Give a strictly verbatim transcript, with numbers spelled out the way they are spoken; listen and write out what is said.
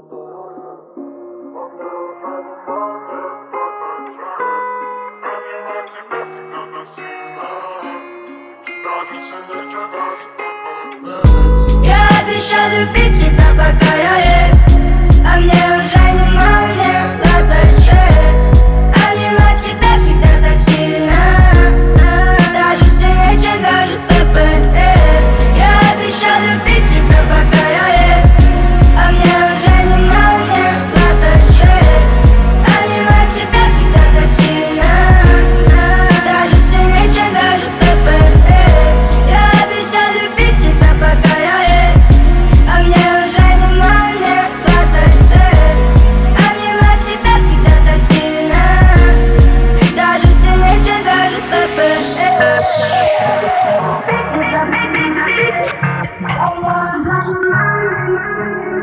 Я обещал любить тебя, пока я есть, а мне уже не молния двадцать шесть. Обнимать тебя всегда так сильно, даже сильнее, чем даже ППС. Я обещал любить тебя, пока я есть, а мне уже не молния двадцать шесть. Обнимать тебя всегда так сильно, даже сильнее, чем даже ППС. Я обещал любить тебя, пока я есть, а мне уже не молния двадцать шесть. Обнимать тебя всегда так сильно, даже сильнее, чем даже ППС. I wanna